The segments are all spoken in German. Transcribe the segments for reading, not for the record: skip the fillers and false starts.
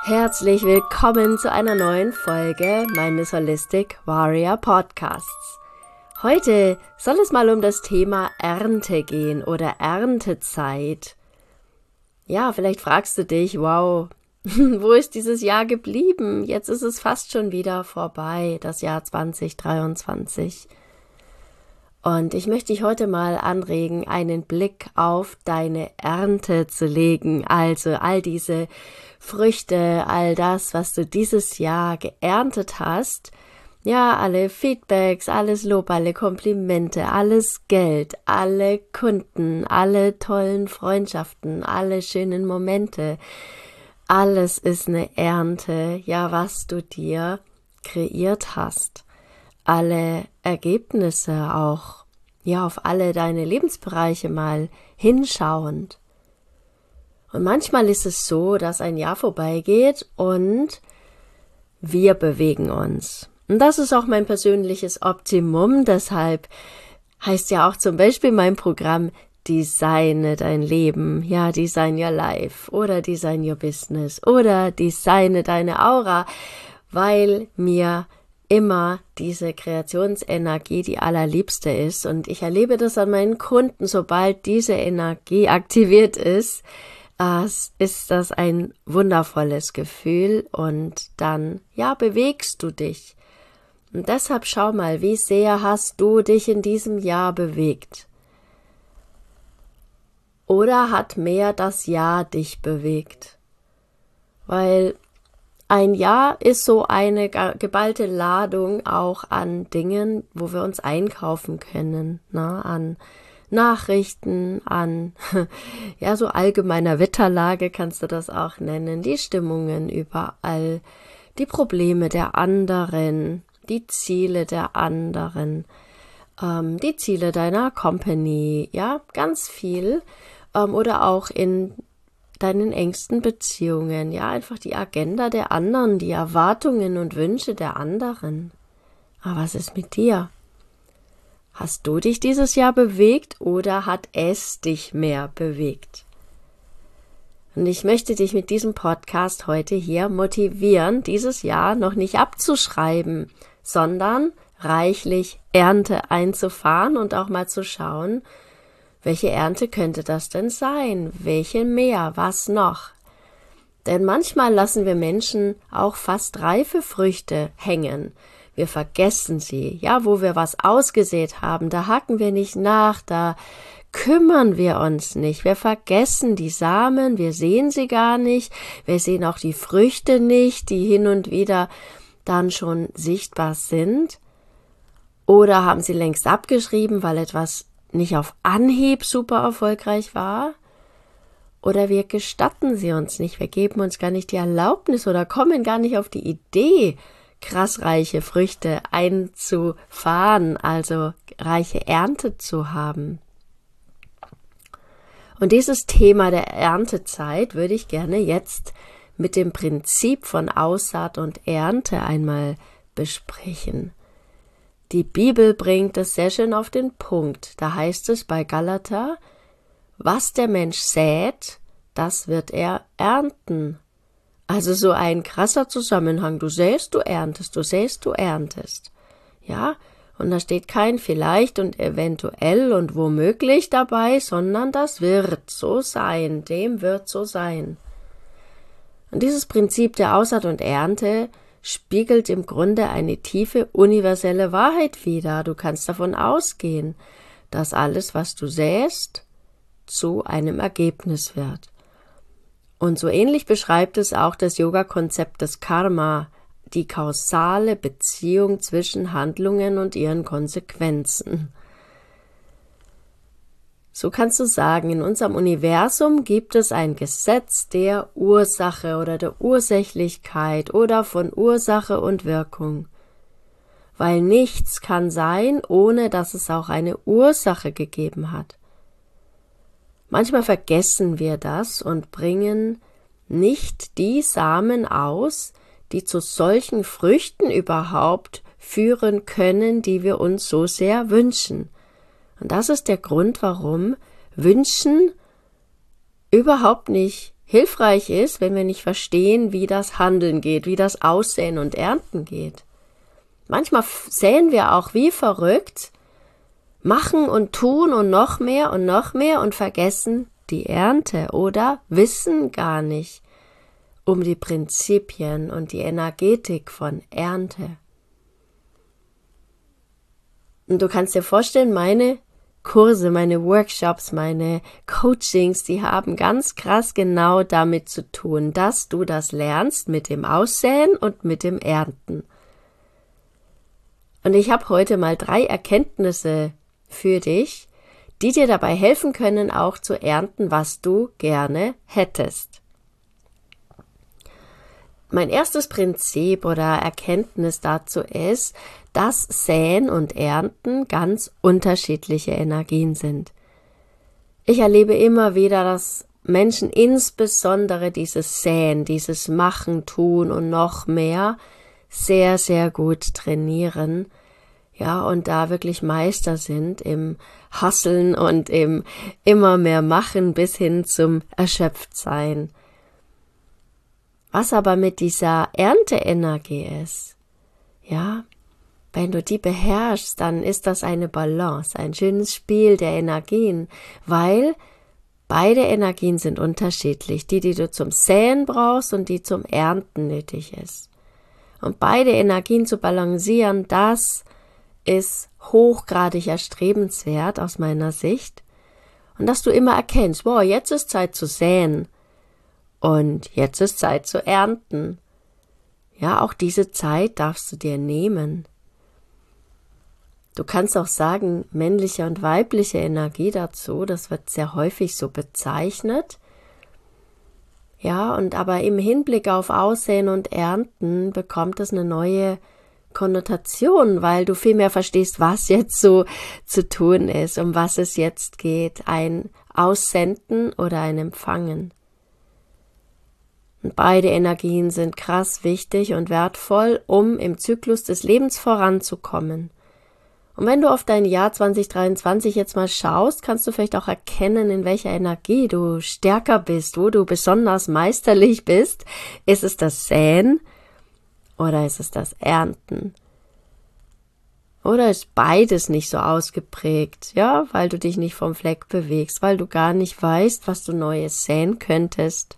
Herzlich willkommen zu einer neuen Folge meines Holistic Warrior Podcasts. Heute soll es mal um das Thema Ernte gehen oder Erntezeit. Ja, vielleicht fragst du dich, wow, wo ist dieses Jahr geblieben? Jetzt ist es fast schon wieder vorbei, das Jahr 2023. Und ich möchte dich heute mal anregen, einen Blick auf deine Ernte zu legen, also all diese Früchte, all das, was du dieses Jahr geerntet hast, ja, alle Feedbacks, alles Lob, alle Komplimente, alles Geld, alle Kunden, alle tollen Freundschaften, alle schönen Momente, alles ist eine Ernte, ja, was du dir kreiert hast. Alle Ergebnisse auch, ja, auf alle deine Lebensbereiche mal hinschauend. Und manchmal ist es so, dass ein Jahr vorbeigeht und wir bewegen uns. Und das ist auch mein persönliches Optimum, deshalb heißt ja auch zum Beispiel mein Programm Designe dein Leben, ja, Design Your Life oder Design Your Business oder Designe deine Aura, weil mir immer diese Kreationsenergie die allerliebste ist und ich erlebe das an meinen Kunden, sobald diese Energie aktiviert ist das ein wundervolles Gefühl und dann, ja, bewegst du dich. Und deshalb schau mal, wie sehr hast du dich in diesem Jahr bewegt? Oder hat mehr das Jahr dich bewegt? Weil ein Jahr ist so eine geballte Ladung auch an Dingen, wo wir uns einkaufen können, an Nachrichten, an ja, so allgemeiner Wetterlage kannst du das auch nennen, die Stimmungen überall, die Probleme der anderen, die Ziele der anderen, die Ziele deiner Company, ja, ganz viel, oder auch in deinen engsten Beziehungen, ja, einfach die Agenda der anderen, die Erwartungen und Wünsche der anderen. Aber was ist mit dir? Hast du dich dieses Jahr bewegt oder hat es dich mehr bewegt? Und ich möchte dich mit diesem Podcast heute hier motivieren, dieses Jahr noch nicht abzuschreiben, sondern reichlich Ernte einzufahren und auch mal zu schauen, welche Ernte könnte das denn sein? Welche mehr? Was noch? Denn manchmal lassen wir Menschen auch fast reife Früchte hängen. Wir vergessen sie, ja, wo wir was ausgesät haben, da haken wir nicht nach, da kümmern wir uns nicht. Wir vergessen die Samen, wir sehen sie gar nicht, wir sehen auch die Früchte nicht, die hin und wieder dann schon sichtbar sind. Oder haben sie längst abgeschrieben, weil etwas nicht auf Anhieb super erfolgreich war. Oder wir gestatten sie uns nicht, wir geben uns gar nicht die Erlaubnis oder kommen gar nicht auf die Idee, krass reiche Früchte einzufahren, also reiche Ernte zu haben. Und dieses Thema der Erntezeit würde ich gerne jetzt mit dem Prinzip von Aussaat und Ernte einmal besprechen. Die Bibel bringt es sehr schön auf den Punkt. Da heißt es bei Galater, was der Mensch sät, das wird er ernten. Also so ein krasser Zusammenhang. Du säst, du erntest, du säst, du erntest. Ja, und da steht kein vielleicht und eventuell und womöglich dabei, sondern das wird so sein, dem wird so sein. Und dieses Prinzip der Aussaat und Ernte spiegelt im Grunde eine tiefe universelle Wahrheit wider. Du kannst davon ausgehen, dass alles, was du säst, zu einem Ergebnis wird. Und so ähnlich beschreibt es auch das Yoga-Konzept des Karma, die kausale Beziehung zwischen Handlungen und ihren Konsequenzen. So kannst du sagen, in unserem Universum gibt es ein Gesetz der Ursache oder der Ursächlichkeit oder von Ursache und Wirkung. Weil nichts kann sein, ohne dass es auch eine Ursache gegeben hat. Manchmal vergessen wir das und bringen nicht die Samen aus, die zu solchen Früchten überhaupt führen können, die wir uns so sehr wünschen. Und das ist der Grund, warum Wünschen überhaupt nicht hilfreich ist, wenn wir nicht verstehen, wie das Handeln geht, wie das Aussäen und Ernten geht. Manchmal säen wir auch wie verrückt, machen und tun und noch mehr und vergessen die Ernte oder wissen gar nicht um die Prinzipien und die Energetik von Ernte. Und du kannst dir vorstellen, meine Kurse, meine Workshops, meine Coachings, die haben ganz krass genau damit zu tun, dass du das lernst mit dem Aussäen und mit dem Ernten. Und ich habe heute mal 3 Erkenntnisse für dich, die dir dabei helfen können, auch zu ernten, was du gerne hättest. Mein erstes Prinzip oder Erkenntnis dazu ist, dass Säen und Ernten ganz unterschiedliche Energien sind. Ich erlebe immer wieder, dass Menschen insbesondere dieses Säen, dieses Machen, Tun und noch mehr sehr, sehr gut trainieren, ja, und da wirklich Meister sind im Hustlen und im immer mehr Machen bis hin zum Erschöpftsein. Was aber mit dieser Ernteenergie ist, ja, wenn du die beherrschst, dann ist das eine Balance, ein schönes Spiel der Energien, weil beide Energien sind unterschiedlich, die du zum Säen brauchst und die zum Ernten nötig ist. Und beide Energien zu balancieren, das ist hochgradig erstrebenswert aus meiner Sicht. Und dass du immer erkennst, wow, jetzt ist Zeit zu säen und jetzt ist Zeit zu ernten. Ja, auch diese Zeit darfst du dir nehmen. Du kannst auch sagen, männliche und weibliche Energie dazu, das wird sehr häufig so bezeichnet. Ja, und aber im Hinblick auf Aussäen und Ernten bekommt es eine neue Konnotation, weil du viel mehr verstehst, was jetzt so zu tun ist, um was es jetzt geht, ein Aussenden oder ein Empfangen. Und beide Energien sind krass wichtig und wertvoll, um im Zyklus des Lebens voranzukommen. Und wenn du auf dein Jahr 2023 jetzt mal schaust, kannst du vielleicht auch erkennen, in welcher Energie du stärker bist, wo du besonders meisterlich bist. Ist es das Säen oder ist es das Ernten? Oder ist beides nicht so ausgeprägt, ja, weil du dich nicht vom Fleck bewegst, weil du gar nicht weißt, was du Neues säen könntest?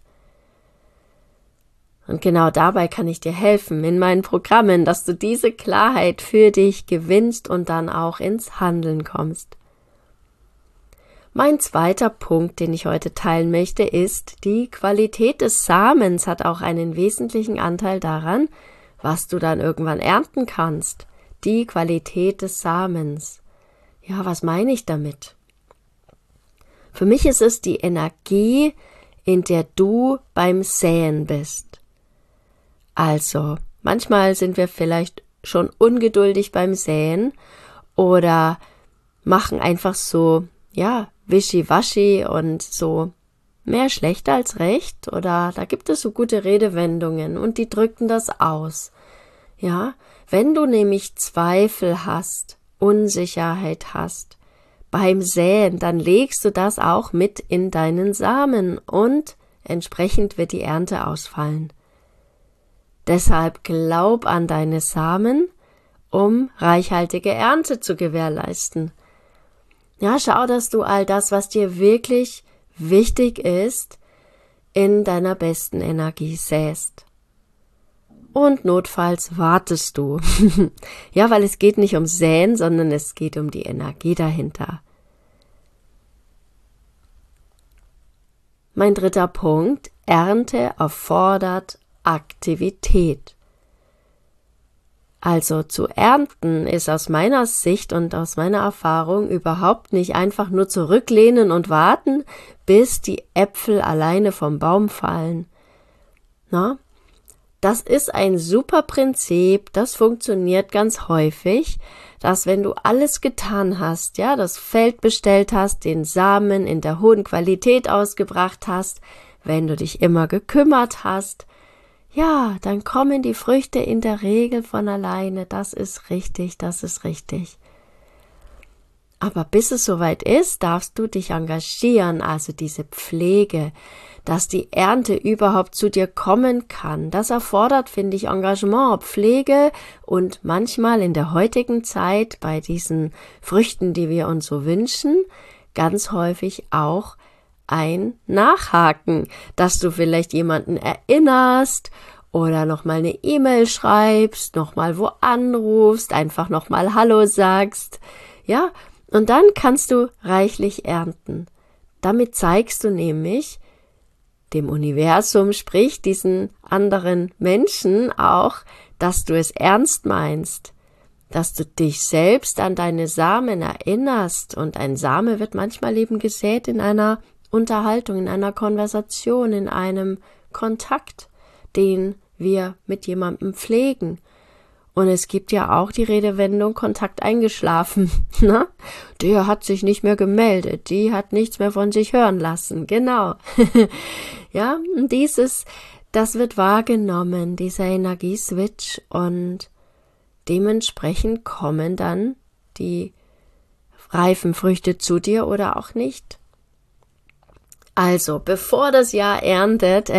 Und genau dabei kann ich dir helfen in meinen Programmen, dass du diese Klarheit für dich gewinnst und dann auch ins Handeln kommst. Mein zweiter Punkt, den ich heute teilen möchte, ist, die Qualität des Samens hat auch einen wesentlichen Anteil daran, was du dann irgendwann ernten kannst. Die Qualität des Samens. Ja, was meine ich damit? Für mich ist es die Energie, in der du beim Säen bist. Also, manchmal sind wir vielleicht schon ungeduldig beim Säen oder machen einfach so, ja, wischiwaschi und so mehr schlecht als recht oder da gibt es so gute Redewendungen und die drücken das aus. Ja, wenn du nämlich Zweifel hast, Unsicherheit hast beim Säen, dann legst du das auch mit in deinen Samen und entsprechend wird die Ernte ausfallen. Deshalb glaub an deine Samen, um reichhaltige Ernte zu gewährleisten. Ja, schau, dass du all das, was dir wirklich wichtig ist, in deiner besten Energie säst. Und notfalls wartest du. Ja, weil es geht nicht um Säen, sondern es geht um die Energie dahinter. Mein dritter Punkt, Ernte erfordert Aktivität. Also zu ernten ist aus meiner Sicht und aus meiner Erfahrung überhaupt nicht einfach nur zurücklehnen und warten, bis die Äpfel alleine vom Baum fallen. Na? Das ist ein super Prinzip, das funktioniert ganz häufig, dass wenn du alles getan hast, ja, das Feld bestellt hast, den Samen in der hohen Qualität ausgebracht hast, wenn du dich immer gekümmert hast, ja, dann kommen die Früchte in der Regel von alleine, das ist richtig, das ist richtig. Aber bis es soweit ist, darfst du dich engagieren, also diese Pflege, dass die Ernte überhaupt zu dir kommen kann. Das erfordert, finde ich, Engagement, Pflege und manchmal in der heutigen Zeit bei diesen Früchten, die wir uns so wünschen, ganz häufig auch ein Nachhaken, dass du vielleicht jemanden erinnerst oder nochmal eine E-Mail schreibst, nochmal wo anrufst, einfach nochmal Hallo sagst, ja, und dann kannst du reichlich ernten. Damit zeigst du nämlich dem Universum, sprich diesen anderen Menschen auch, dass du es ernst meinst, dass du dich selbst an deine Samen erinnerst. Und ein Same wird manchmal eben gesät in einer Unterhaltung, in einer Konversation, in einem Kontakt, den wir mit jemandem pflegen. Und es gibt ja auch die Redewendung Kontakt eingeschlafen. Ne? Der hat sich nicht mehr gemeldet, die hat nichts mehr von sich hören lassen. Genau. Ja, und das wird wahrgenommen, dieser Energieswitch, und dementsprechend kommen dann die reifen Früchte zu dir oder auch nicht. Also, bevor das Jahr endet,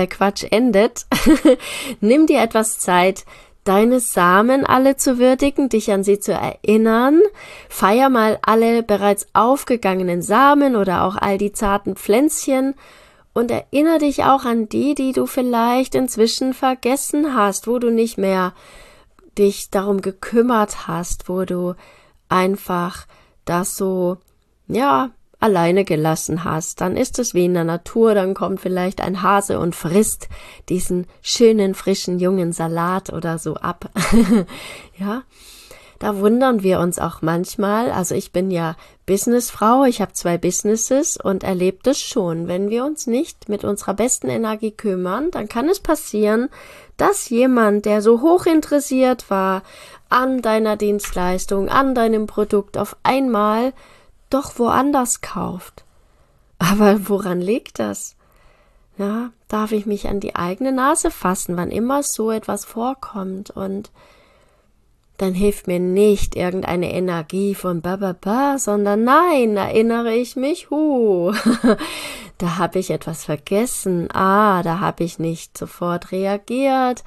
nimm dir etwas Zeit, deine Samen alle zu würdigen, dich an sie zu erinnern. Feier mal alle bereits aufgegangenen Samen oder auch all die zarten Pflänzchen und erinnere dich auch an die du vielleicht inzwischen vergessen hast, wo du nicht mehr dich darum gekümmert hast, wo du einfach das so, ja, alleine gelassen hast. Dann ist es wie in der Natur, dann kommt vielleicht ein Hase und frisst diesen schönen, frischen, jungen Salat oder so ab. Ja, da wundern wir uns auch manchmal. Also ich bin ja Businessfrau, ich habe 2 Businesses und erlebe das schon. Wenn wir uns nicht mit unserer besten Energie kümmern, dann kann es passieren, dass jemand, der so hoch interessiert war an deiner Dienstleistung, an deinem Produkt, auf einmal doch woanders kauft. Aber woran liegt das? Ja, darf ich mich an die eigene Nase fassen, wann immer so etwas vorkommt, und dann hilft mir nicht irgendeine Energie von sondern nein, erinnere ich mich, da habe ich etwas vergessen, da habe ich nicht sofort reagiert,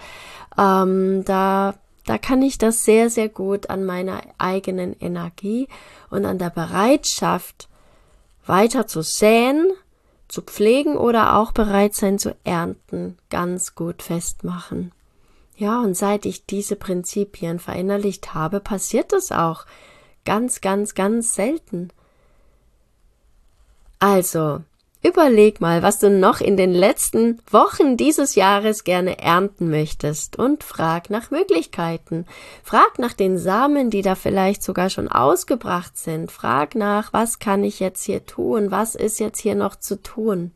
da kann ich das sehr, sehr gut an meiner eigenen Energie und an der Bereitschaft, weiter zu säen, zu pflegen oder auch bereit sein zu ernten, ganz gut festmachen. Ja, und seit ich diese Prinzipien verinnerlicht habe, passiert das auch ganz, ganz, ganz selten. Also, überleg mal, was du noch in den letzten Wochen dieses Jahres gerne ernten möchtest und frag nach Möglichkeiten. Frag nach den Samen, die da vielleicht sogar schon ausgebracht sind. Frag nach, was kann ich jetzt hier tun? Was ist jetzt hier noch zu tun?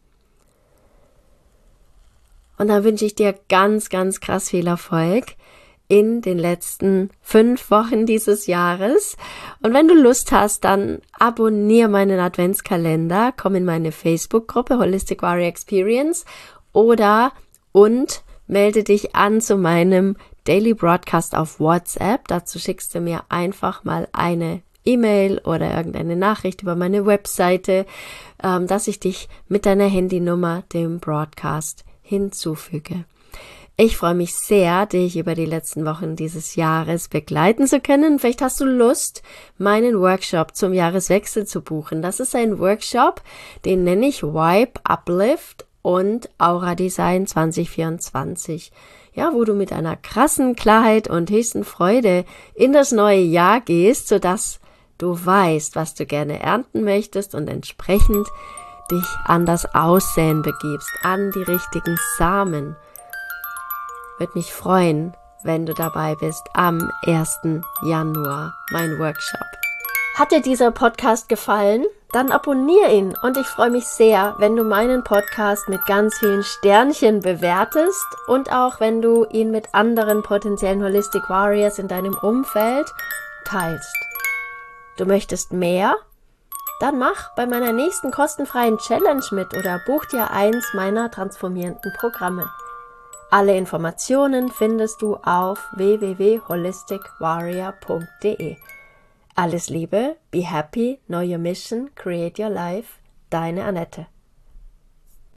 Und dann wünsche ich dir ganz, ganz krass viel Erfolg in den letzten 5 Wochen dieses Jahres. Und wenn du Lust hast, dann abonniere meinen Adventskalender, komm in meine Facebook-Gruppe Holistic Warrior Experience und melde dich an zu meinem Daily Broadcast auf WhatsApp. Dazu schickst du mir einfach mal eine E-Mail oder irgendeine Nachricht über meine Webseite, dass ich dich mit deiner Handynummer dem Broadcast hinzufüge. Ich freue mich sehr, dich über die letzten Wochen dieses Jahres begleiten zu können. Vielleicht hast du Lust, meinen Workshop zum Jahreswechsel zu buchen. Das ist ein Workshop, den nenne ich Vibe Uplift und Aura Design 2024. Ja, wo du mit einer krassen Klarheit und höchsten Freude in das neue Jahr gehst, sodass du weißt, was du gerne ernten möchtest und entsprechend dich an das Aussäen begibst, an die richtigen Samen. Würde mich freuen, wenn du dabei bist am 1. Januar, mein Workshop. Hat dir dieser Podcast gefallen? Dann abonniere ihn und ich freue mich sehr, wenn du meinen Podcast mit ganz vielen Sternchen bewertest und auch wenn du ihn mit anderen potenziellen Holistic Warriors in deinem Umfeld teilst. Du möchtest mehr? Dann mach bei meiner nächsten kostenfreien Challenge mit oder buch dir eins meiner transformierenden Programme. Alle Informationen findest du auf www.holisticwarrior.de. Alles Liebe, be happy, know your mission, create your life, deine Annette.